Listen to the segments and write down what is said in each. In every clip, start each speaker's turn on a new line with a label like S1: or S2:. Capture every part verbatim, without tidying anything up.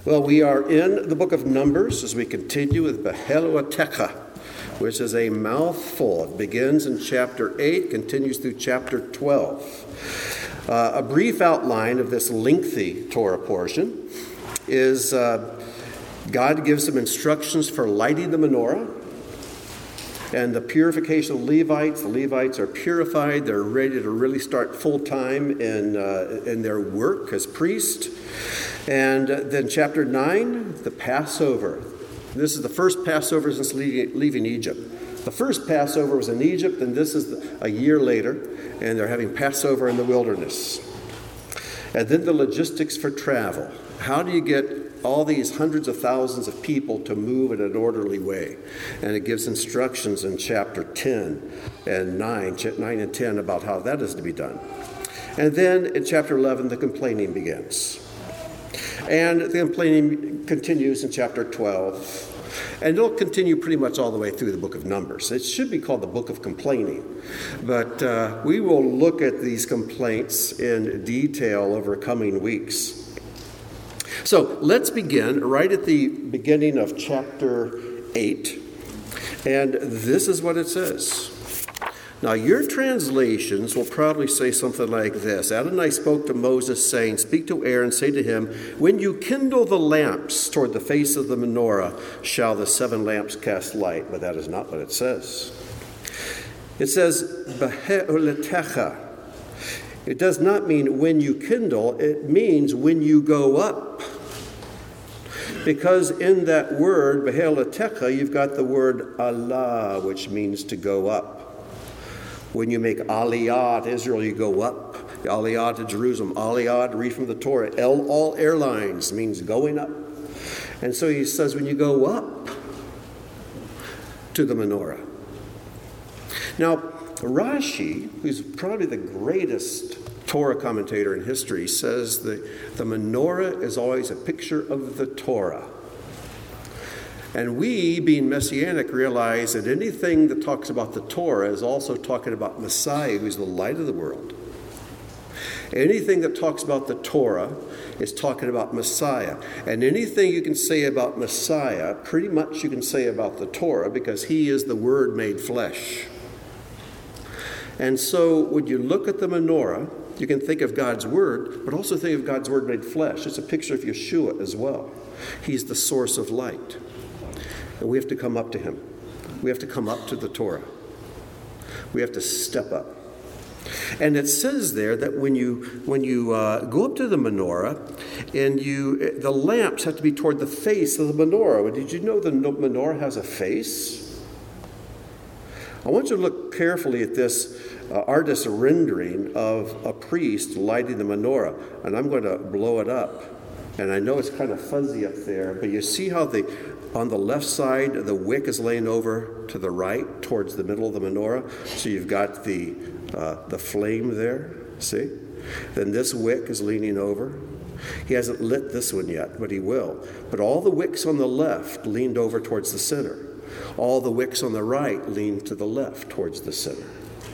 S1: Well, we are in the book of Numbers as we continue with Behel-Utecha, which is a mouthful. It begins in chapter eight, continues through chapter twelve. Uh, a brief outline of this lengthy Torah portion is uh, God gives some instructions for lighting the menorah and the purification of Levites. The Levites are purified. They're ready to really start full-time in, uh, in their work as priests. And then chapter nine, the Passover. This is the first Passover since leaving Egypt. The first Passover was in Egypt, and this is a year later, and they're having Passover in the wilderness. And then the logistics for travel. How do you get all these hundreds of thousands of people to move in an orderly way? And it gives instructions in chapter ten and nine, nine and ten about how that is to be done. And then in chapter eleven, the complaining begins. And the complaining continues in chapter twelve. And it'll continue pretty much all the way through the book of Numbers. It should be called the book of complaining. But uh, we will look at these complaints in detail over coming weeks. So let's begin right at the beginning of chapter eight. And this is what it says. Now, your translations will probably say something like this. Adonai spoke to Moses, saying, "Speak to Aaron, say to him, when you kindle the lamps toward the face of the menorah, shall the seven lamps cast light." But that is not what it says. It says, Behel-Utecha. It does not mean when you kindle, it means when you go up. Because in that word, Behel-Utecha, you've got the word Allah, which means to go up. When you make Aliyah to Israel, you go up. Aliyah to Jerusalem. Aliyah, to read from the Torah. El, all airlines means going up. And so he says when you go up to the menorah. Now, Rashi, who's probably the greatest Torah commentator in history, says that the menorah is always a picture of the Torah. And we, being Messianic, realize that anything that talks about the Torah is also talking about Messiah, who's the light of the world. Anything that talks about the Torah is talking about Messiah. And anything you can say about Messiah, pretty much you can say about the Torah, because he is the Word made flesh. And so when you look at the menorah, you can think of God's Word, but also think of God's Word made flesh. It's a picture of Yeshua as well. He's the source of light. And we have to come up to him. We have to come up to the Torah. We have to step up. And it says there that when you when you uh, go up to the menorah, and you the lamps have to be toward the face of the menorah. Did you know the menorah has a face? I want you to look carefully at this uh, artist's rendering of a priest lighting the menorah. And I'm going to blow it up. And I know it's kind of fuzzy up there, but you see how the on the left side, the wick is laying over to the right, towards the middle of the menorah. So you've got the uh, the flame there, see? Then this wick is leaning over. He hasn't lit this one yet, but he will. But all the wicks on the left leaned over towards the center. All the wicks on the right lean to the left, towards the center.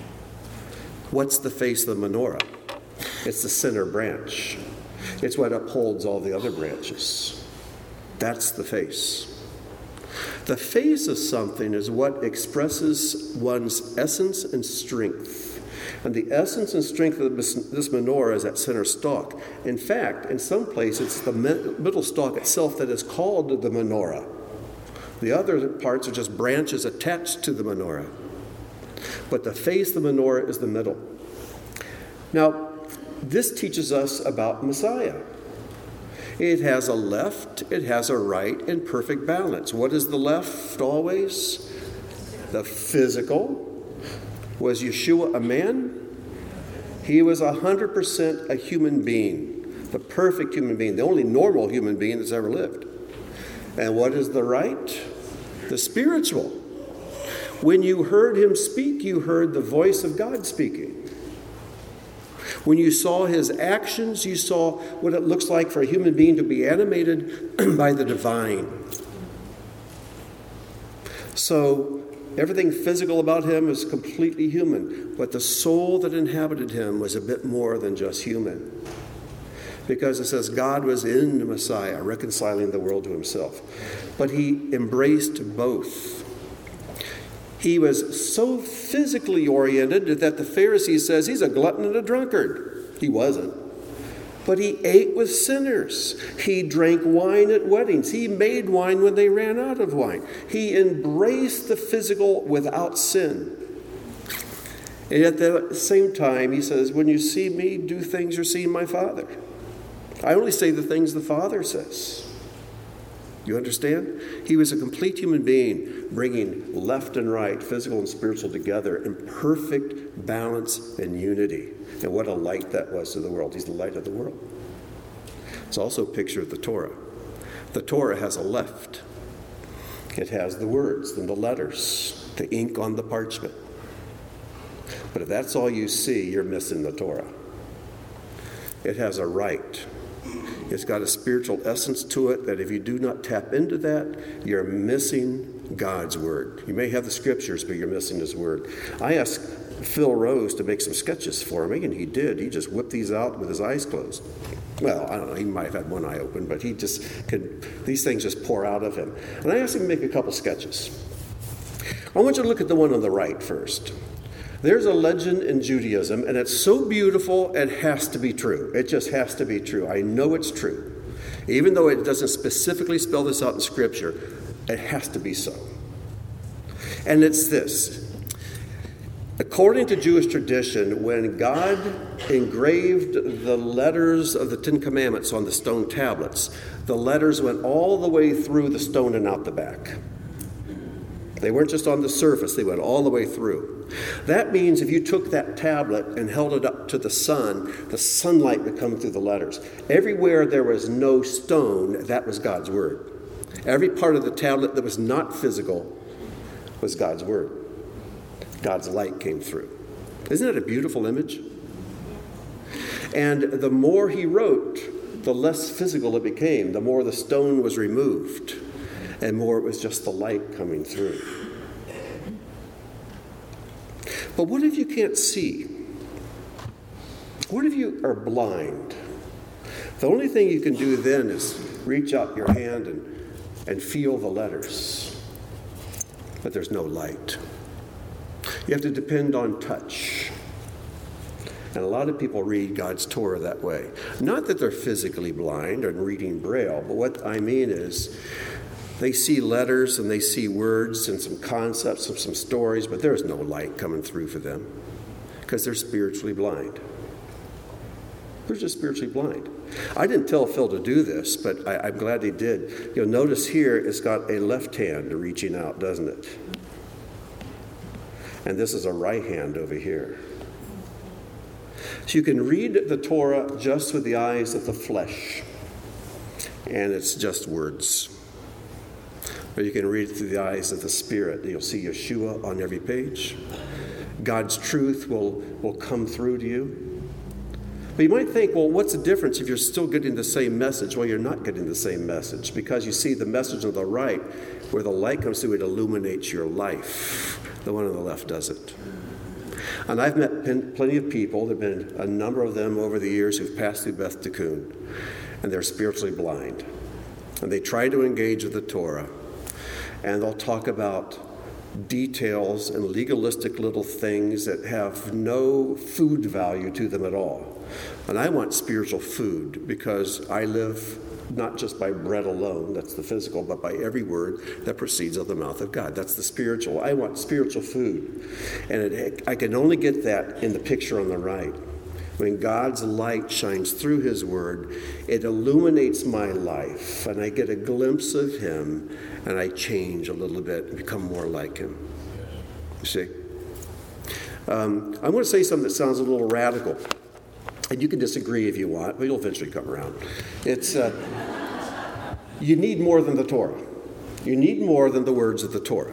S1: What's the face of the menorah? It's the center branch. It's what upholds all the other branches. That's the face. The face of something is what expresses one's essence and strength. And the essence and strength of this menorah is that center stalk. In fact, in some places, it's the middle stalk itself that is called the menorah. The other parts are just branches attached to the menorah. But the face of the menorah is the middle. Now, this teaches us about Messiah. It has a left, it has a right in perfect balance. What is the left always? The physical. Was Yeshua a man? He was one hundred percent a human being, the perfect human being, the only normal human being that's ever lived. And what is the right? The spiritual. When you heard him speak, you heard the voice of God speaking. When you saw his actions, you saw what it looks like for a human being to be animated by the divine. So everything physical about him is completely human, but the soul that inhabited him was a bit more than just human. because it says God was in the Messiah, reconciling the world to himself. But he embraced both. He was so physically oriented that the Pharisee says he's a glutton and a drunkard. He wasn't. But he ate with sinners. He drank wine at weddings. He made wine when they ran out of wine. He embraced the physical without sin. And at the same time, he says, when you see me do things, you're seeing my Father. I only say the things the Father says. You understand? He was a complete human being, bringing left and right, physical and spiritual, together in perfect balance and unity. And what a light that was to the world. He's the light of the world. It's also a picture of the Torah. The Torah has a left. It has the words and the letters, the ink on the parchment. But if that's all you see, you're missing the Torah. It has a right. It's got a spiritual essence to it that if you do not tap into that, you're missing God's word. You may have the scriptures, but you're missing his word. I asked Phil Rose to make some sketches for me, and he did. He just whipped these out with his eyes closed. Well, I don't know, he might have had one eye open, but he just could, these things just pour out of him. And I asked him to make a couple sketches. I want you to look at the one on the right first. There's a legend in Judaism, and it's so beautiful, it has to be true. It just has to be true. I know it's true. Even though it doesn't specifically spell this out in Scripture, it has to be so. And it's this. According to Jewish tradition, when God engraved the letters of the Ten Commandments on the stone tablets, the letters went all the way through the stone and out the back. They weren't just on the surface, they went all the way through. That means if you took that tablet and held it up to the sun, the sunlight would come through the letters. Everywhere there was no stone, that was God's word. Every part of the tablet that was not physical was God's word. God's light came through. Isn't that a beautiful image? And the more he wrote, the less physical it became. The more the stone was removed, and more it was just the light coming through. But what if you can't see? What if you are blind? The only thing you can do then is reach out your hand and, and feel the letters. But there's no light. You have to depend on touch. And a lot of people read God's Torah that way. Not that they're physically blind or reading Braille, but what I mean is they see letters and they see words and some concepts and some stories, but there's no light coming through for them because they're spiritually blind. They're just spiritually blind. I didn't tell Phil to do this, but I, I'm glad he did. You'll notice here it's got a left hand reaching out, doesn't it? And this is a right hand over here. So you can read the Torah just with the eyes of the flesh, and it's just words. Or you can read it through the eyes of the Spirit. You'll see Yeshua on every page. God's truth will, will come through to you. But you might think, well, what's the difference if you're still getting the same message? Well, you're not getting the same message because you see the message on the right, where the light comes through, it illuminates your life. The one on the left doesn't. And I've met plenty of people, there have been a number of them over the years who've passed through Beth Tikkun, and they're spiritually blind. And they try to engage with the Torah, and they'll talk about details and legalistic little things that have no food value to them at all. And I want spiritual food because I live not just by bread alone, that's the physical, but by every word that proceeds out of the mouth of God. That's the spiritual. I want spiritual food. And it, I can only get that in the picture on the right. When God's light shines through his word, it illuminates my life, and I get a glimpse of him, and I change a little bit and become more like him. You see? Um, I want to say something that sounds a little radical. And you can disagree if you want, but you'll eventually come around. It's, uh, you need more than the Torah. You need more than the words of the Torah.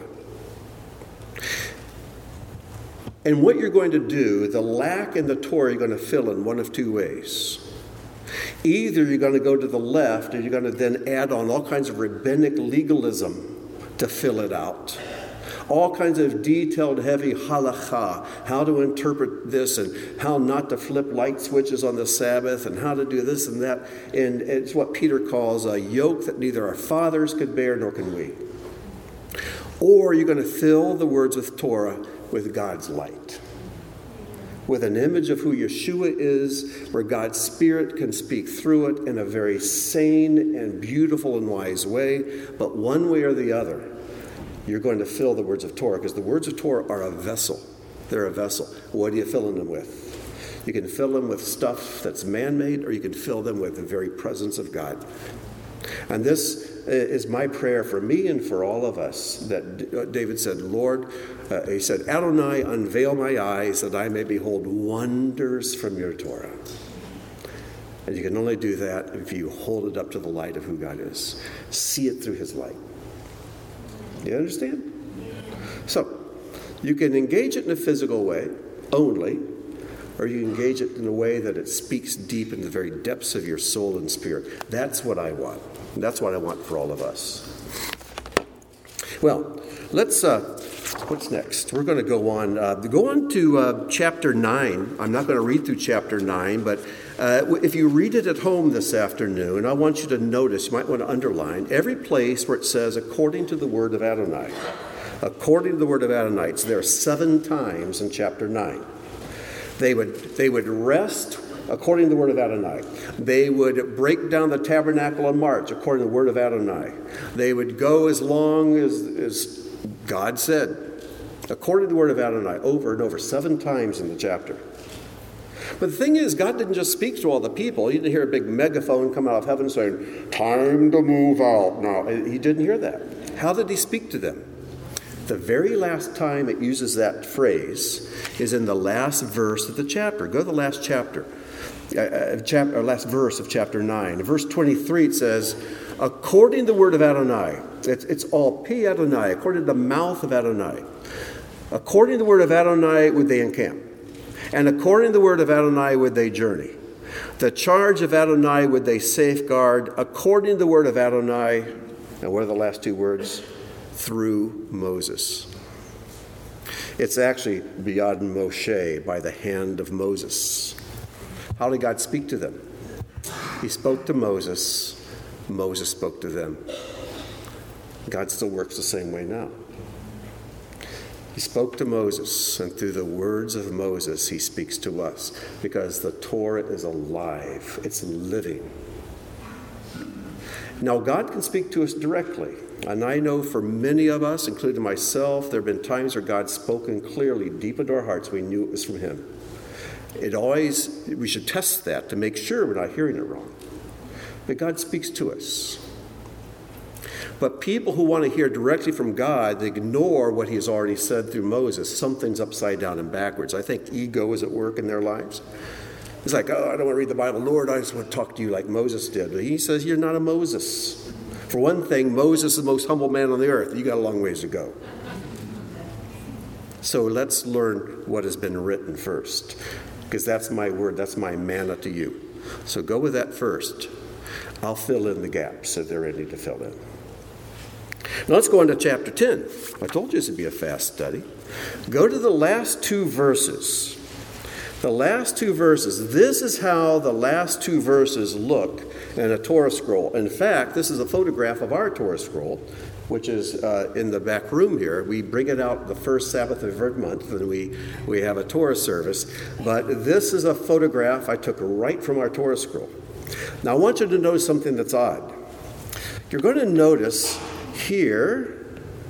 S1: And what you're going to do, the lack in the Torah, you're going to fill in one of two ways. Either you're going to go to the left, and you're going to then add on all kinds of rabbinic legalism to fill it out. All kinds of detailed, heavy halakha, how to interpret this and how not to flip light switches on the Sabbath and how to do this and that. And it's what Peter calls a yoke that neither our fathers could bear nor can we. Or you're going to fill the words of Torah with God's light, with an image of who Yeshua is, where God's Spirit can speak through it in a very sane and beautiful and wise way. But one way or the other, you're going to fill the words of Torah, because the words of Torah are a vessel. They're a vessel. What are you filling them with? You can fill them with stuff that's man-made, or you can fill them with the very presence of God. And this is my prayer for me and for all of us, that David said, Lord, uh, he said, Adonai, unveil my eyes that I may behold wonders from your Torah. And you can only do that if you hold it up to the light of who God is. See it through his light. You understand? So, you can engage it in a physical way only, or you engage it in a way that it speaks deep in the very depths of your soul and spirit. That's what I want. And that's what I want for all of us. Well, let's, uh, what's next? We're going to go on, uh, go on to uh, chapter nine. I'm not going to read through chapter nine, but uh, if you read it at home this afternoon, I want you to notice, you might want to underline, every place where it says, according to the word of Adonai. According to the word of Adonai. It's there seven times in chapter nine. They would, they would rest according to the word of Adonai. They would break down the tabernacle and march according to the word of Adonai. They would go as long as, as God said, according to the word of Adonai, over and over, seven times in the chapter. But the thing is, God didn't just speak to all the people. He didn't hear a big megaphone come out of heaven saying, time to move out. No, he didn't hear that. How did he speak to them? The very last time it uses that phrase is in the last verse of the chapter. Go to the last chapter, uh, chapter, or last verse of chapter nine. In verse twenty-three, it says, according to the word of Adonai. It's, it's all P Adonai, according to the mouth of Adonai. According to the word of Adonai would they encamp. And according to the word of Adonai would they journey. The charge of Adonai would they safeguard. According to the word of Adonai, and what are the last two words? Through Moses. It's actually biyad Moshe, by the hand of Moses. How did God speak to them? He spoke to Moses. Moses spoke to them. God still works the same way now. He spoke to Moses, and through the words of Moses, he speaks to us, because the Torah is alive. It's living. Now, God can speak to us directly. And I know for many of us, including myself, there have been times where God's spoken clearly deep into our hearts. We knew it was from him. It always, we should test that to make sure we're not hearing it wrong. But God speaks to us. But people who want to hear directly from God, they ignore what he has already said through Moses. Something's upside down and backwards. I think ego is at work in their lives. It's like, oh, I don't want to read the Bible. Lord, I just want to talk to you like Moses did. But he says, you're not a Moses. For one thing, Moses is the most humble man on the earth. You got a long ways to go. So let's learn what has been written first, because that's my word. That's my manna to you. So go with that first. I'll fill in the gaps if they're ready to fill in. Now let's go on to chapter ten. I told you this would be a fast study. Go to the last two verses. The last two verses. This is how the last two verses look in a Torah scroll. In fact, this is a photograph of our Torah scroll, which is uh, in the back room here. We bring it out the first Sabbath of every month, and we, we have a Torah service. But this is a photograph I took right from our Torah scroll. Now, I want you to notice something that's odd. You're going to notice here,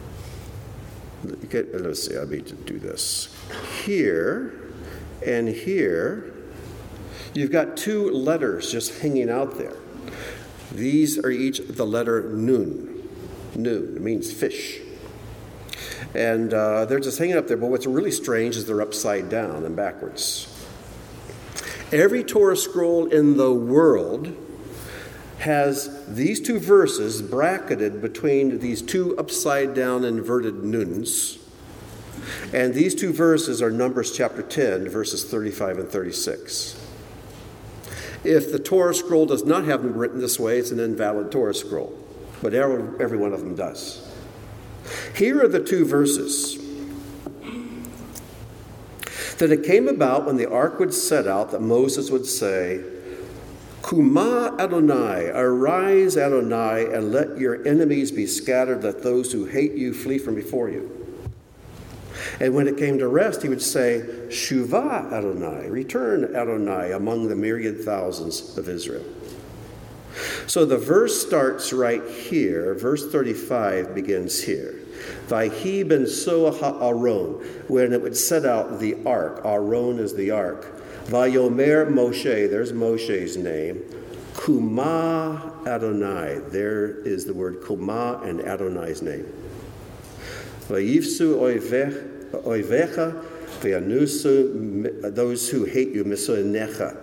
S1: let's see, I need to do this. Here and here, you've got two letters just hanging out there. These are each the letter Nun. Nun, it means fish. And uh, they're just hanging up there, but what's really strange is they're upside down and backwards. Every Torah scroll in the world has these two verses bracketed between these two upside down inverted nuns. And these two verses are Numbers chapter ten, verses thirty-five and thirty-six. If the Torah scroll does not have them written this way, it's an invalid Torah scroll. But every, every one of them does. Here are the two verses. That it came about when the ark would set out that Moses would say, Kuma Adonai, arise Adonai, and let your enemies be scattered, let those who hate you flee from before you. And when it came to rest, he would say, Shuvah Adonai, return Adonai among the myriad thousands of Israel. So the verse starts right here. Verse thirty-five begins here. Vayhi ben soah ha'aron, when it would set out the ark. Aron is the ark. Vayomer Moshe, there's Moshe's name. Kuma Adonai, there is the word Kuma and Adonai's name. Vayifsu oivecha, vayanusu, those who hate you, misonecha,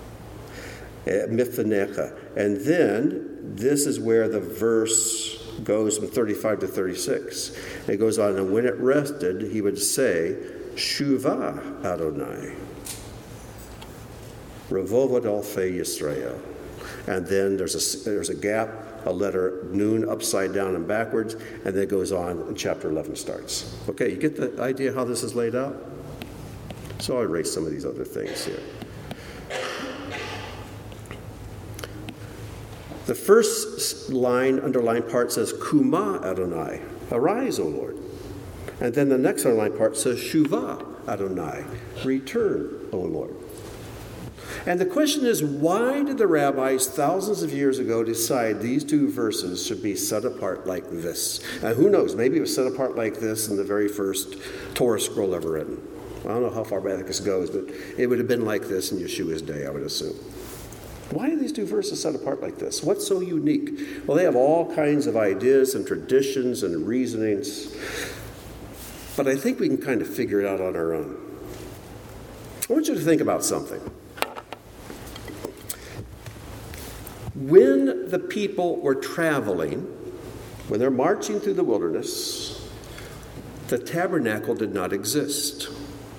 S1: mifanecha. And then, this is where the verse goes from thirty-five to thirty-six. It goes on, and when it rested, he would say, Shuvah Adonai. Revolvat Alfei Yisrael. And then there's a, there's a gap, a letter nun upside down and backwards, and then it goes on and chapter eleven starts. Okay, you get the idea how this is laid out? So I'll erase some of these other things here. The first line, underlined part says, Kuma Adonai, arise, O Lord. And then the next underlined part says, Shuvah Adonai, return, O Lord. And the question is, why did the rabbis thousands of years ago decide these two verses should be set apart like this? And who knows, maybe it was set apart like this in the very first Torah scroll ever written. I don't know how far back this goes, but it would have been like this in Yeshua's day, I would assume. Why are these two verses set apart like this? What's so unique? Well, they have all kinds of ideas and traditions and reasonings, but I think we can kind of figure it out on our own. I want you to think about something. When the people were traveling, when they're marching through the wilderness, the tabernacle did not exist.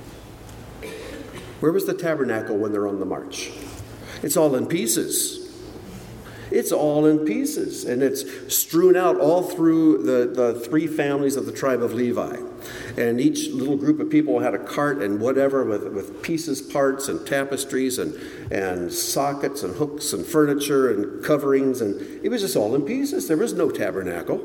S1: Where was the tabernacle when they're on the march? It's all in pieces. It's all in pieces. And it's strewn out all through the, the three families of the tribe of Levi. And each little group of people had a cart and whatever with, with pieces, parts, and tapestries, and, and sockets, and hooks, and furniture, and coverings. And it was just all in pieces. There was no tabernacle.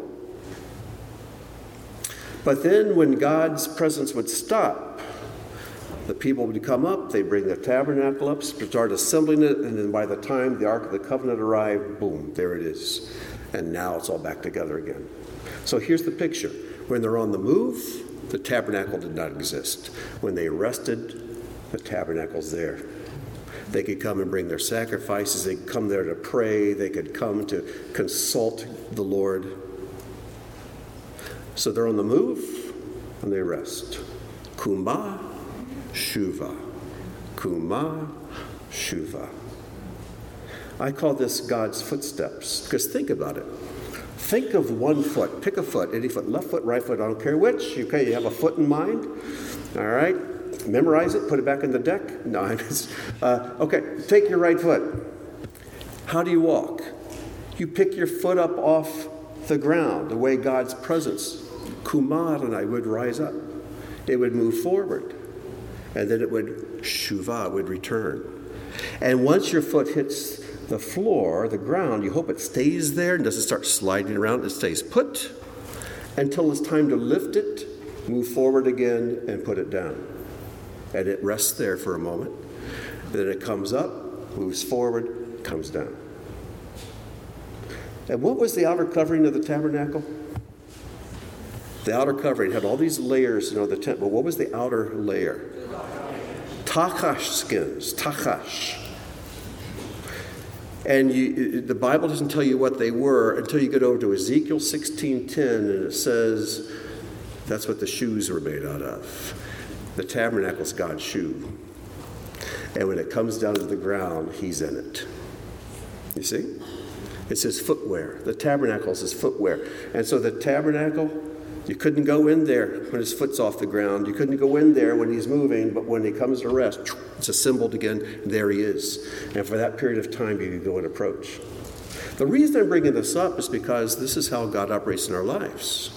S1: But then when God's presence would stop, the people would come up, they'd bring the tabernacle up, start assembling it, and then by the time the Ark of the Covenant arrived, boom, there it is. And now it's all back together again. So here's the picture. When they're on the move, the tabernacle did not exist. When they rested, the tabernacle's there. They could come and bring their sacrifices. They could come there to pray. They could come to consult the Lord. So they're on the move, and they rest. Kuma Shuvah. Kuma Shuvah. I call this God's footsteps, because think about it. Think of one foot. Pick a foot, any foot, left foot, right foot, I don't care which. Okay, you have a foot in mind. All right, memorize it, put it back in the deck. No, I'm just, uh, okay, take your right foot. How do you walk? You pick your foot up off the ground, the way God's presence, Kumar and I would rise up. It would move forward. And then it would, Shuvah, would return. And once your foot hits the floor, the ground, you hope it stays there and doesn't start sliding around. It stays put until it's time to lift it, move forward again, and put it down. And it rests there for a moment. Then it comes up, moves forward, comes down. And what was the outer covering of the tabernacle? The outer covering had all these layers, you know, the tent, but what was the outer layer? Tachash skins, tachash. And you, the Bible doesn't tell you what they were until you get over to Ezekiel sixteen ten, and it says that's what the shoes were made out of. The tabernacle's God's shoe. And when it comes down to the ground, he's in it. You see? It's his footwear. The tabernacle's his footwear. And so the tabernacle, you couldn't go in there when his foot's off the ground. You couldn't go in there when he's moving, but when he comes to rest, it's assembled again, and there he is. And for that period of time, you can go and approach. The reason I'm bringing this up is because this is how God operates in our lives.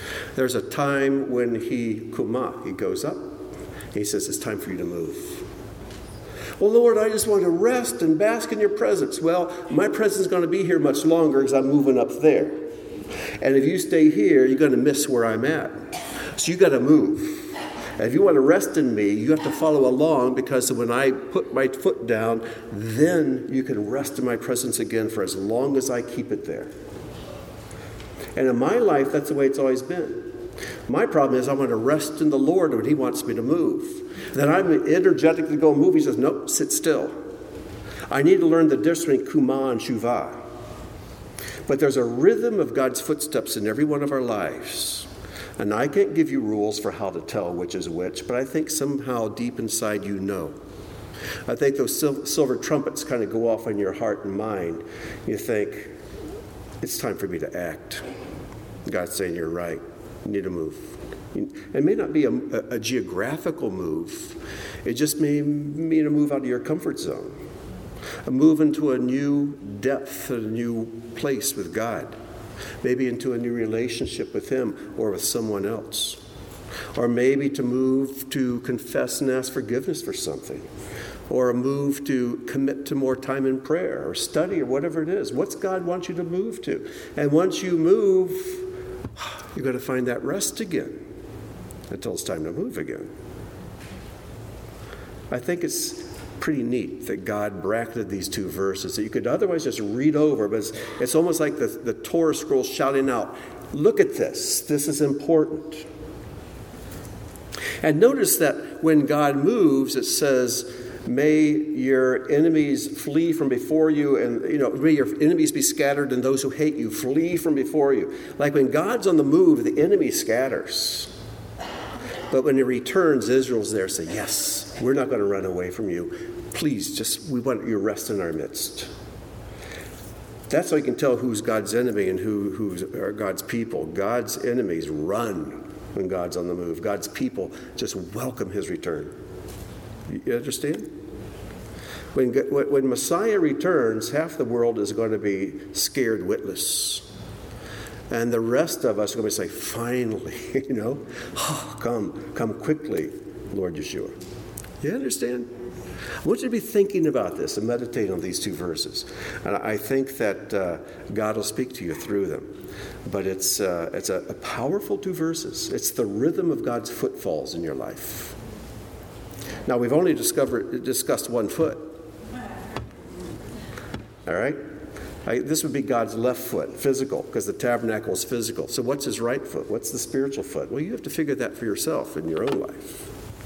S1: There's a time when he, kuma, he goes up. He says, it's time for you to move. Well, Lord, I just want to rest and bask in your presence. Well, my presence is going to be here much longer because I'm moving up there. And if you stay here, you're going to miss where I'm at. So you got to move. And if you want to rest in me, you have to follow along, because when I put my foot down, then you can rest in my presence again for as long as I keep it there. And in my life, that's the way it's always been. My problem is I want to rest in the Lord when he wants me to move. Then I'm energetic to go move. He says, nope, sit still. I need to learn the difference between kuma and shuvah. But there's a rhythm of God's footsteps in every one of our lives. And I can't give you rules for how to tell which is which, but I think somehow deep inside you know. I think those sil- silver trumpets kind of go off in your heart and mind. You think, it's time for me to act. God's saying, you're right. You need to move. It may not be a, a, a geographical move. It just may mean a move out of your comfort zone. A move into a new depth, a new place with God. Maybe into a new relationship with him or with someone else. Or maybe to move to confess and ask forgiveness for something. Or a move to commit to more time in prayer or study or whatever it is. What's God want you to move to? And once you move, you're going to find that rest again until it's time to move again. I think it's pretty neat that God bracketed these two verses that you could otherwise just read over, but it's, it's almost like the, the Torah scroll shouting out, look at this, this is important. And notice that when God moves, it says, may your enemies flee from before you, and, you know, may your enemies be scattered, and those who hate you flee from before you. Like when God's on the move, the enemy scatters. But when he returns, Israel's there, say, yes, we're not going to run away from you. Please, just, we want your rest in our midst. That's how you can tell who's God's enemy and who who's are God's people. God's enemies run when God's on the move. God's people just welcome his return. You understand? When, when Messiah returns, half the world is going to be scared witless. And the rest of us are going to say, finally, you know, oh, come, come quickly, Lord Yeshua. You understand? I want you to be thinking about this and meditate on these two verses. And I think that uh, God will speak to you through them. But it's, uh, it's a, a powerful two verses. It's the rhythm of God's footfalls in your life. Now, we've only discovered, discussed one foot. All right? I, this would be God's left foot, physical, because the tabernacle is physical. So what's his right foot? What's the spiritual foot? Well, you have to figure that for yourself in your own life.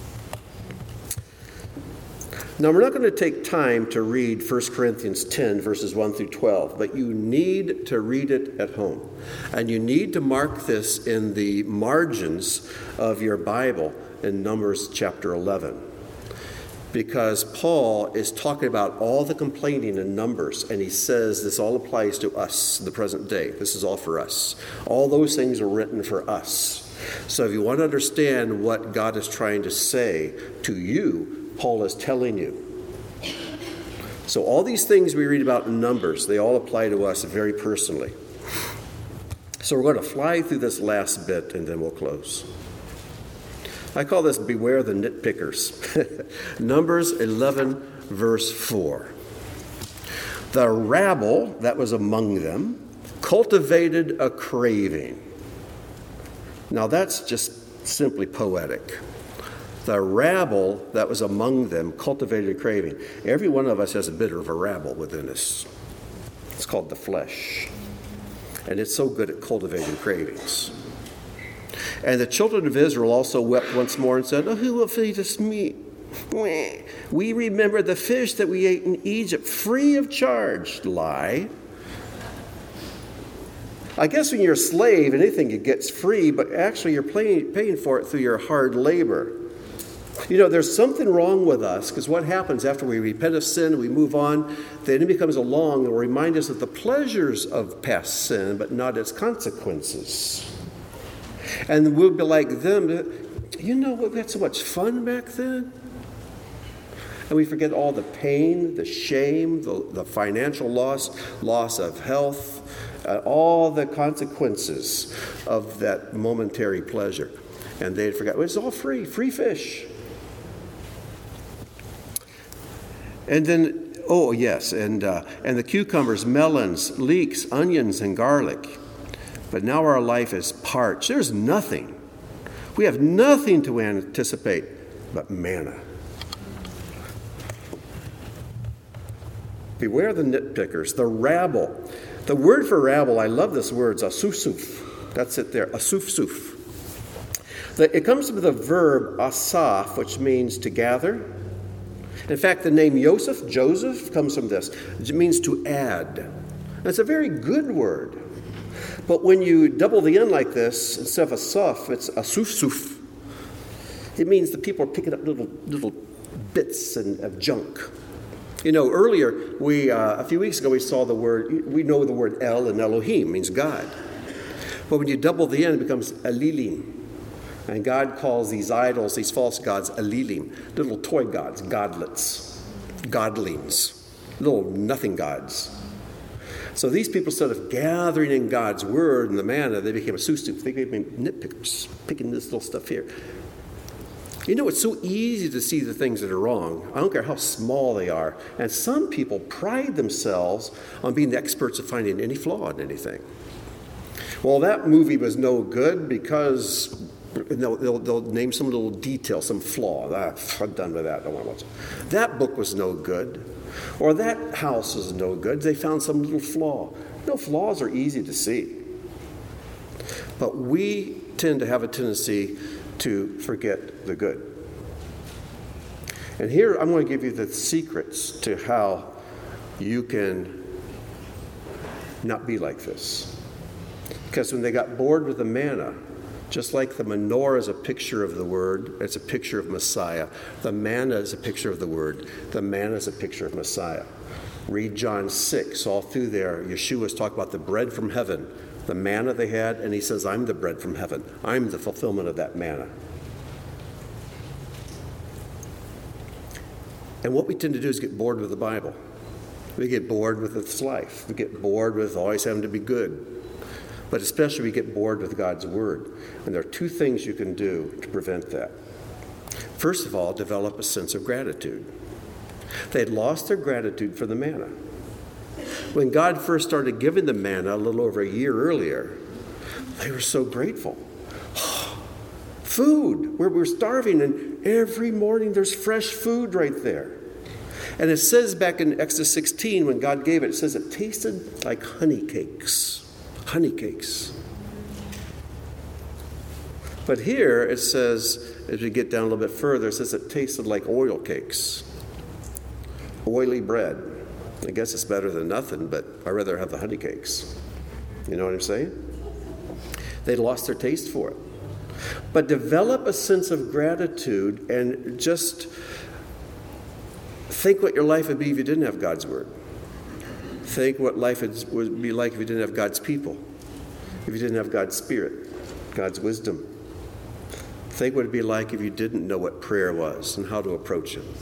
S1: Now, we're not going to take time to read First Corinthians ten, verses one through twelve, but you need to read it at home. And you need to mark this in the margins of your Bible in Numbers chapter eleven. Because Paul is talking about all the complaining in Numbers, and he says this all applies to us in the present day. This is all for us. All those things are written for us. So if you want to understand what God is trying to say to you, Paul is telling you. So all these things we read about in Numbers, they all apply to us very personally. So we're going to fly through this last bit, and then we'll close. I call this beware the nitpickers. Numbers eleven, verse four. The rabble that was among them cultivated a craving. Now that's just simply poetic. The rabble that was among them cultivated a craving. Every one of us has a bit of a rabble within us. It's called the flesh. And it's so good at cultivating cravings. And the children of Israel also wept once more and said, oh, who will feed us meat? We remember the fish that we ate in Egypt free of charge. Lie. I guess when you're a slave, anything you get's free, but actually you're paying, paying for it through your hard labor. You know, there's something wrong with us, because what happens after we repent of sin and we move on, the enemy comes along and will remind us of the pleasures of past sin, but not its consequences. And we'll be like them, you know, we had so much fun back then. And we forget all the pain, the shame, the, the financial loss, loss of health, uh, all the consequences of that momentary pleasure. And they'd forgot, well, it's all free, free fish. And then, oh yes, and uh, and the cucumbers, melons, leeks, onions, and garlic. But now our life is parched. There's nothing. We have nothing to anticipate but manna. Beware the nitpickers, the rabble. The word for rabble, I love this word, it's asufsuf. That's it there, asufsuf. The, it comes from the verb asaf, which means to gather. In fact, the name Joseph, Joseph, comes from this. It means to add. And it's a very good word. But when you double the N like this, instead of asaf, it's asufsuf. It means the people are picking up little little bits and, of junk. You know, earlier, we uh, a few weeks ago, we saw the word, we know the word El and Elohim means God. But when you double the N, it becomes Elilim. And God calls these idols, these false gods, Elilim, little toy gods, godlets, godlings, little nothing gods. So these people, instead of gathering in God's word and the manna, they became a susuf. They became nitpickers, picking this little stuff here. You know, it's so easy to see the things that are wrong. I don't care how small they are. And some people pride themselves on being the experts of finding any flaw in anything. Well, that movie was no good because they'll, they'll, they'll name some little detail, some flaw. Ah, I'm done with that. I don't want to watch it. That book was no good. Or that house was no good. They found some little flaw. No, flaws are easy to see. But we tend to have a tendency to forget the good. And here I'm going to give you the secrets to how you can not be like this. Because when they got bored with the manna, just like the menorah is a picture of the Word, it's a picture of Messiah. The manna is a picture of the Word. The manna is a picture of Messiah. Read John six. All through there, Yeshua's talking about the bread from heaven, the manna they had, and he says, I'm the bread from heaven. I'm the fulfillment of that manna. And what we tend to do is get bored with the Bible. We get bored with its life. We get bored with always having to be good. But especially we get bored with God's Word. And there are two things you can do to prevent that. First of all, develop a sense of gratitude. They had lost their gratitude for the manna. When God first started giving the manna a little over a year earlier, they were so grateful. Food, where we're starving, and every morning there's fresh food right there. And it says back in Exodus sixteen, when God gave it, it says it tasted like honey cakes. Honey cakes. But here it says, as we get down a little bit further, it says it tasted like oil cakes. Oily bread. I guess it's better than nothing, but I'd rather have the honey cakes. You know what I'm saying? They lost their taste for it. But develop a sense of gratitude and just think what your life would be if you didn't have God's Word. Think what life would be like if you didn't have God's people, if you didn't have God's Spirit, God's wisdom. Think what it would be like if you didn't know what prayer was and how to approach it.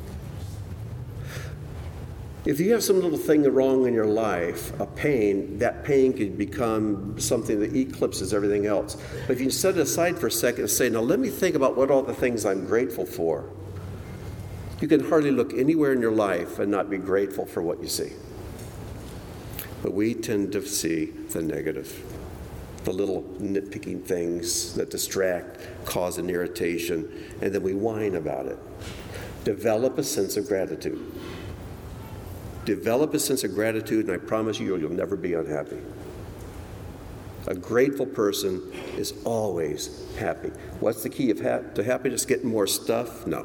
S1: If you have some little thing wrong in your life, a pain, that pain could become something that eclipses everything else. But if you set it aside for a second and say, now let me think about what all the things I'm grateful for, you can hardly look anywhere in your life and not be grateful for what you see. But we tend to see the negative, the little nitpicking things that distract, cause an irritation, and then we whine about it. Develop a sense of gratitude. Develop a sense of gratitude, and I promise you, you'll never be unhappy. A grateful person is always happy. What's the key of ha- to happiness? Getting more stuff? No.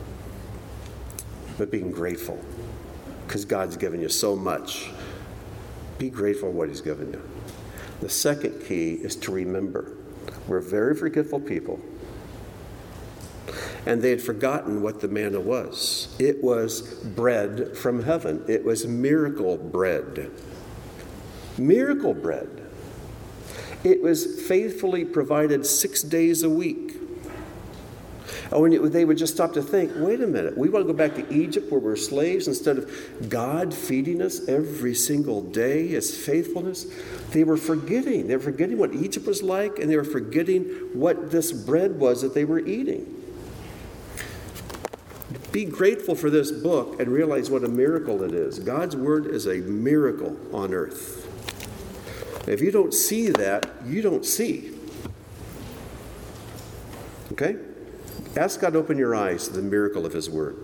S1: But being grateful, because God's given you so much. Be grateful for what He's given you. The second key is to remember. We're very forgetful people. And they had forgotten what the manna was. It was bread from heaven. It was miracle bread. Miracle bread. It was faithfully provided six days a week. Oh, when you, they would just stop to think, wait a minute, we want to go back to Egypt where we're slaves instead of God feeding us every single day, His faithfulness. They were forgetting. They were forgetting what Egypt was like, and they were forgetting what this bread was that they were eating. Be grateful for this book and realize what a miracle it is. God's Word is a miracle on earth. If you don't see that, you don't see. Okay? Ask God to open your eyes to the miracle of His Word.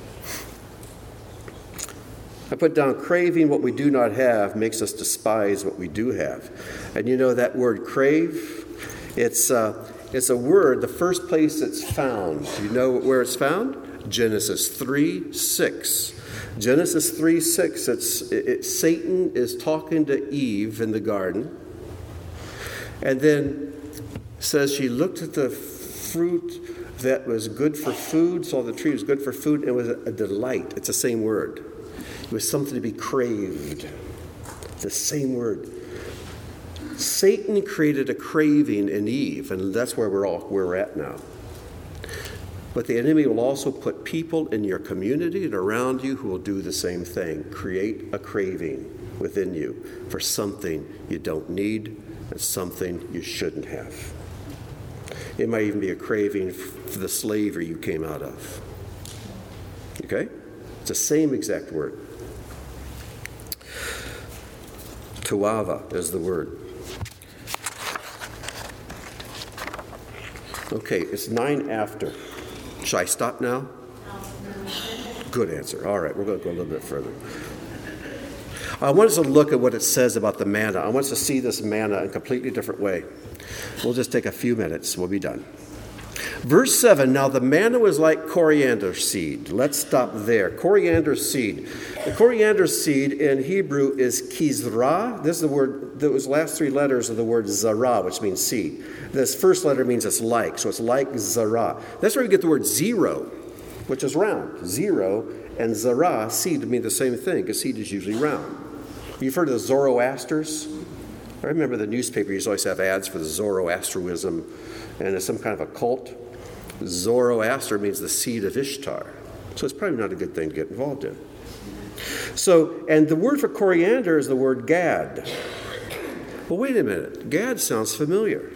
S1: I put down, craving what we do not have makes us despise what we do have. And you know that word crave? It's, uh, it's a word, the first place it's found. Do you know where it's found? Genesis three six. Genesis three six, it's, it, Satan is talking to Eve in the garden. And then says she looked at the fruit that was good for food, saw the tree was good for food, and it was a, a delight. It's the same word. It was something to be craved. The same word. Satan created a craving in Eve, and that's where we're all where we're at now. But the enemy will also put people in your community and around you who will do the same thing. Create a craving within you for something you don't need and something you shouldn't have. It might even be a craving for the slavery you came out of. Okay? It's the same exact word. Tuava is the word. Okay, it's nine after. Should I stop now? Good answer. All right, we're going to go a little bit further. I want us to look at what it says about the manna. I want us to see this manna in a completely different way. We'll just take a few minutes. We'll be done. Verse seven, now the manna was like coriander seed. Let's stop there. Coriander seed. The coriander seed in Hebrew is kizra. This is the word, those last three letters of the word zara, which means seed. This first letter means it's like, so it's like zara. That's where you get the word zero, which is round. Zero and zara, seed, mean the same thing, because seed is usually round. You've heard of the Zoroasters? I remember the newspaper used to always have ads for the Zoroastrianism, and it's some kind of a cult. Zoroaster means the seed of Ishtar. So it's probably not a good thing to get involved in. So, and the word for coriander is the word gad. Well, wait a minute. Gad sounds familiar.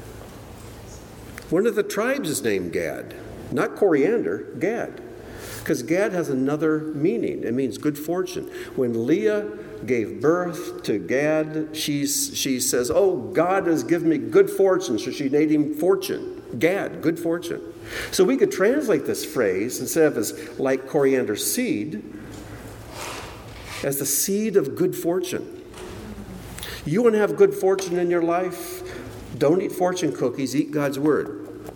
S1: One of the tribes is named Gad. Not coriander, Gad. Because Gad has another meaning. It means good fortune. When Leah gave birth to Gad, she's, she says, oh, God has given me good fortune. So she named him Fortune. Gad, good fortune. So we could translate this phrase, instead of as like coriander seed, as the seed of good fortune. You want to have good fortune in your life? Don't eat fortune cookies, eat God's word.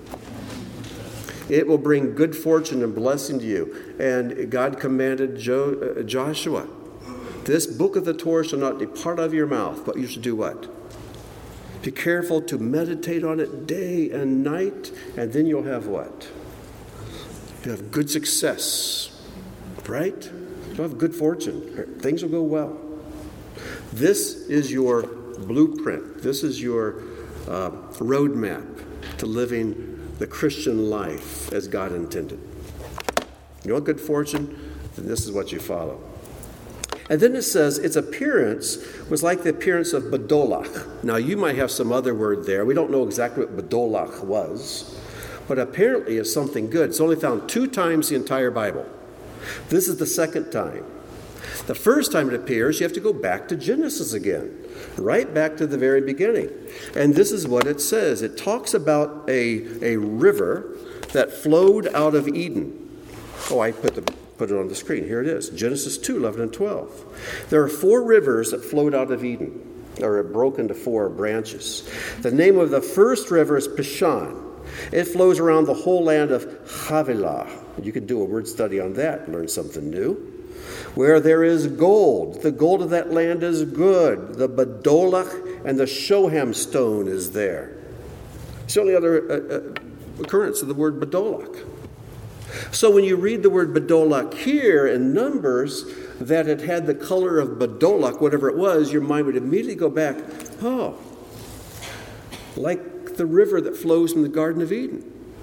S1: It will bring good fortune and blessing to you. And God commanded Jo- uh, Joshua, this book of the Torah shall not depart out of your mouth, but you should do what? Be careful to meditate on it day and night, and then you'll have what? You'll have good success, right? You'll have good fortune. Things will go well. This is your blueprint. This is your uh, roadmap to living the Christian life as God intended. You want good fortune? Then this is what you follow. And then it says its appearance was like the appearance of Badolach. Now, you might have some other word there. We don't know exactly what Badolach was, but apparently it's something good. It's only found two times in the entire Bible. This is the second time. The first time it appears, you have to go back to Genesis again, right back to the very beginning. And this is what it says. It talks about a, a river that flowed out of Eden. Oh, I put the put it on the screen. Here it is. Genesis two, eleven and twelve. There are four rivers that flowed out of Eden, or are broken into four branches. The name of the first river is Pishon. It flows around the whole land of Havilah. You could do a word study on that, learn something new. Where there is gold. The gold of that land is good. The Badolach and the Shoham stone is there. It's the only other uh, uh, occurrence of the word Badolach. So when you read the word Badolach here in Numbers, that it had the color of Badolach, whatever it was, your mind would immediately go back, oh, like the river that flows from the Garden of Eden.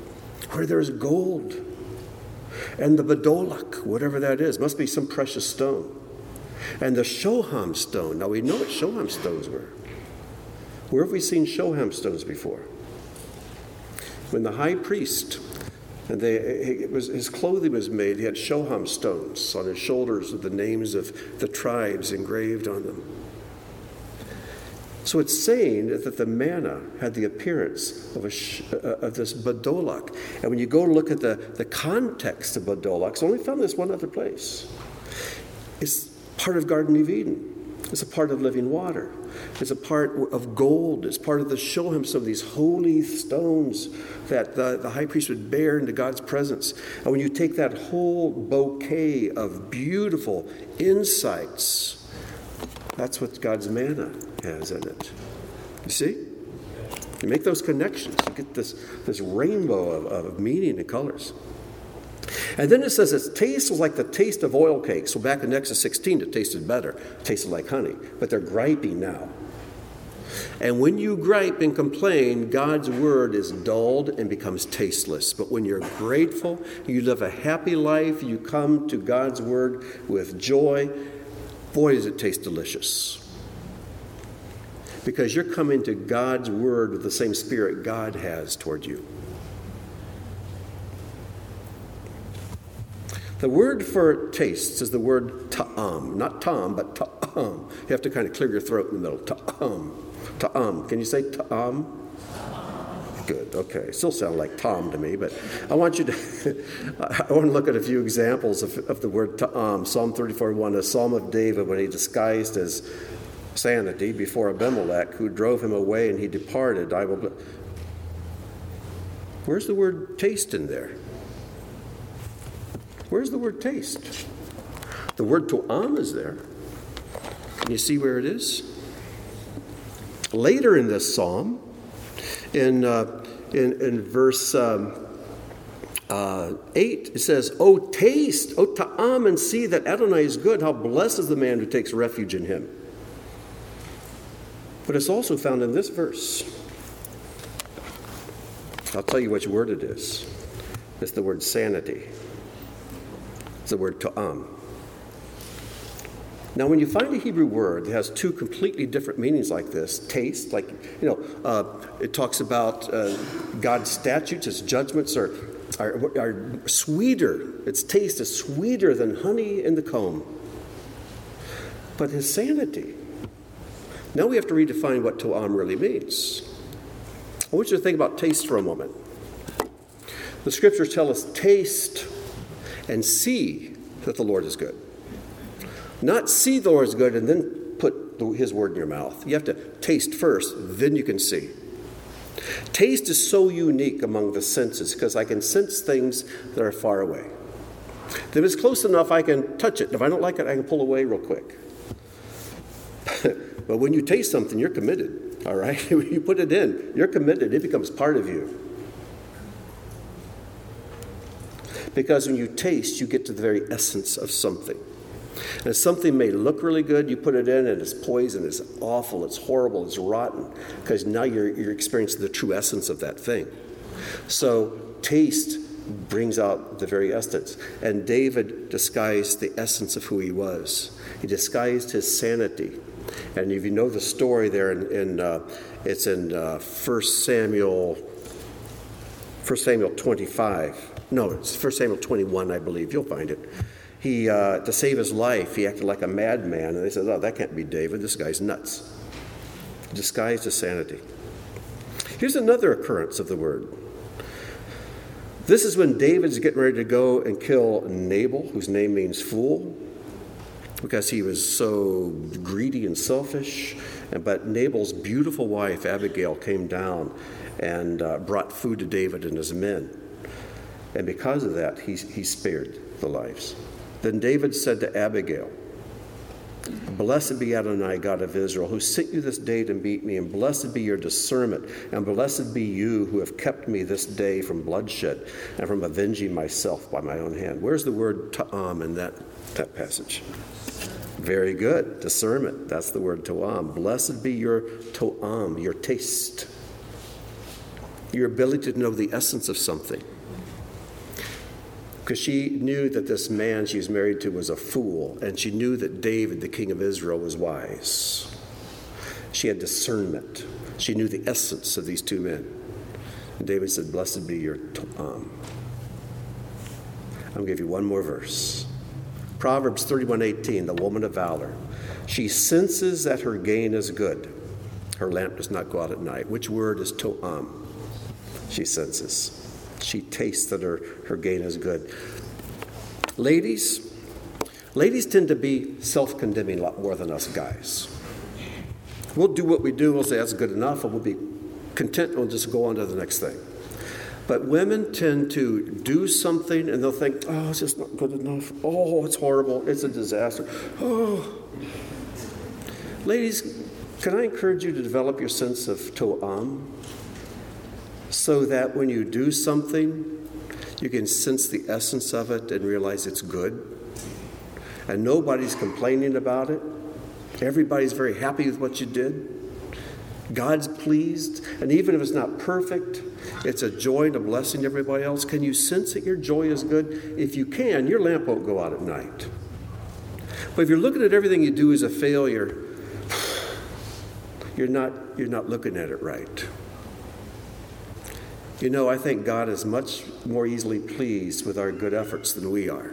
S1: where there's gold. And the Badolak, whatever that is, must be some precious stone. And the Shoham stone. Now we know what Shoham stones were. Where have we seen Shoham stones before? When the high priest, and they, it was, his clothing was made, he had Shoham stones on his shoulders with the names of the tribes engraved on them. So it's saying that the manna had the appearance of, a, of this Badolak. And when you go to look at the, the context of Badolak, it's only found this one other place. It's part of Garden of Eden. It's a part of living water. It's a part of gold. It's part of the Shoham, some of these holy stones that the, the high priest would bear into God's presence. And when you take that whole bouquet of beautiful insights, that's what God's manna has in it. You see? You make those connections. You get this, this rainbow of, of meaning and colors. And then it says its taste was like the taste of oil cakes. So back in Exodus sixteen, it tasted better. It tasted like honey. But they're griping now. And when you gripe and complain, God's word is dulled and becomes tasteless. But when you're grateful, you live a happy life, you come to God's word with joy, boy, does it taste delicious. Because you're coming to God's word with the same spirit God has toward you. The word for taste is the word ta'am. Not tom, but ta'am. You have to kind of clear your throat in the middle. Ta'am. Ta'am. Can you say ta'am? Good. Okay. Still sound like Tom to me, but I want you to, I want to look at a few examples of, of the word ta'am. Psalm thirty-four one, a psalm of David when he disguised his sanity before Abimelech, who drove him away and he departed. I will. Where's the word taste in there? Where's the word taste? The word to'am is there. Can you see where it is? Later in this psalm, in uh, in, in verse um, uh, eight, it says, "O taste, O ta'am, and see that Adonai is good. How blessed is the man who takes refuge in him." But it's also found in this verse. I'll tell you which word it is. It's the word sanity. It's the word to'am. Now, when you find a Hebrew word that has two completely different meanings like this, taste, like, you know, uh, it talks about uh, God's statutes, its judgments are, are, are sweeter. Its taste is sweeter than honey in the comb. But his sanity. Now we have to redefine what to'am really means. I want you to think about taste for a moment. The scriptures tell us, taste and see that the Lord is good. Not see the Lord is good and then put his word in your mouth. You have to taste first, then you can see. Taste is so unique among the senses because I can sense things that are far away. If it's close enough, I can touch it. If I don't like it, I can pull away real quick. But when you taste something, you're committed, all right? When you put it in, you're committed. It becomes part of you. Because when you taste, you get to the very essence of something. And something may look really good, you put it in, and it's poison, it's awful, it's horrible, it's rotten. Because now you're, you're experiencing the true essence of that thing. So taste brings out the very essence. And David disguised the essence of who he was. He disguised his sanity. And if you know the story there, in, in uh, it's in uh, First Samuel, First Samuel twenty-five. No, it's First Samuel twenty-one, I believe. You'll find it. He, uh, to save his life, he acted like a madman. And they said, oh, that can't be David. This guy's nuts. Disguised his sanity. Here's another occurrence of the word. This is when David's getting ready to go and kill Nabal, whose name means fool, because he was so greedy and selfish. But Nabal's beautiful wife, Abigail, came down and uh, brought food to David and his men. And because of that, he, he spared the lives. Then David said to Abigail, "Blessed be Adonai, God of Israel, who sent you this day to meet me, and blessed be your discernment, and blessed be you who have kept me this day from bloodshed and from avenging myself by my own hand." Where's the word ta'am in that, that passage? Very good. Discernment. That's the word to'am. Blessed be your to'am, your taste, your ability to know the essence of something. because she knew that this man she was married to was a fool, and she knew that David, the king of Israel, was wise. She had discernment. She knew the essence of these two men. And David said, blessed be your To'am. I'm going to give you one more verse. Proverbs thirty-one eighteen, the woman of valor. She senses that her gain is good. Her lamp does not go out at night. Which word is To'am? She senses. She tastes that her, her gain is good. Ladies, ladies tend to be self-condemning a lot more than us guys. We'll do what we do. We'll say that's good enough, and we'll be content. We'll just go on to the next thing. But women tend to do something, and they'll think, oh, it's just not good enough. Oh, it's horrible. It's a disaster. Oh. Ladies, can I encourage you to develop your sense of To'am so that when you do something, you can sense the essence of it and realize it's good. And nobody's complaining about it. Everybody's very happy with what you did. God's pleased. And even if it's not perfect, it's a joy and a blessing to everybody else. Can you sense that your joy is good? If you can, your lamp won't go out at night. But if you're looking at everything you do as a failure, you're not, you're not looking at it right. You know, I think God is much more easily pleased with our good efforts than we are.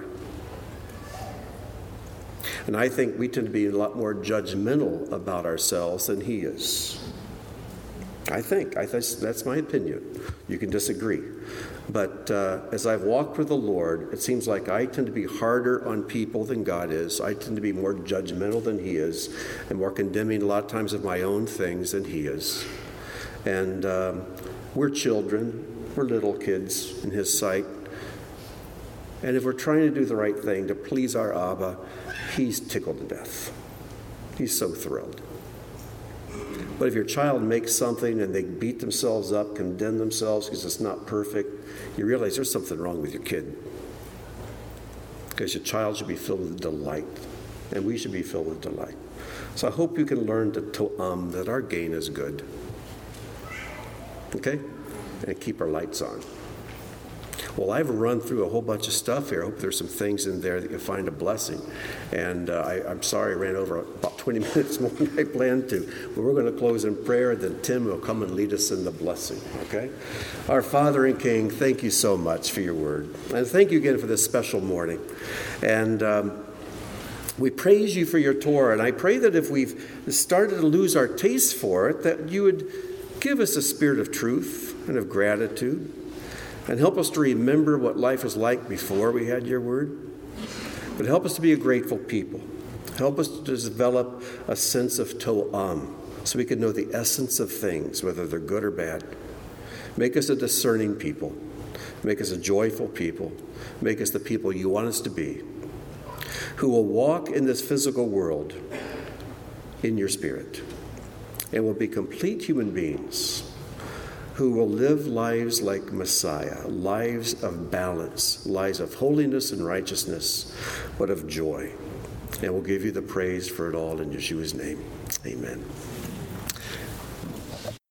S1: And I think we tend to be a lot more judgmental about ourselves than He is. I think. I th- that's my opinion. You can disagree. But uh, as I've walked with the Lord, it seems like I tend to be harder on people than God is. I tend to be more judgmental than He is, and more condemning a lot of times of my own things than He is. And um, we're children. We're little kids in His sight. And if we're trying to do the right thing to please our Abba, He's tickled to death. He's so thrilled. But if your child makes something and they beat themselves up, condemn themselves because it's not perfect, you realize there's something wrong with your kid. Because your child should be filled with delight, and we should be filled with delight. So I hope you can learn to To'am, that our gain is good. Okay? And keep our lights on. Well, I've run through a whole bunch of stuff here. I hope there's some things in there that you find a blessing. And uh, I, I'm sorry I ran over about twenty minutes more than I planned to. But we're going to close in prayer, and then Tim will come and lead us in the blessing, okay? Our Father and King, thank you so much for your word. And thank you again for this special morning. And um, we praise you for your Torah. And I pray that if we've started to lose our taste for it, that you would give us a spirit of truth and of gratitude. And help us to remember what life was like before we had your word. But help us to be a grateful people. Help us to develop a sense of To'am so we can know the essence of things, whether they're good or bad. Make us a discerning people. Make us a joyful people. Make us the people you want us to be, who will walk in this physical world in your spirit and will be complete human beings who will live lives like Messiah, lives of balance, lives of holiness and righteousness, but of joy. And we'll give you the praise for it all in Yeshua's name. Amen.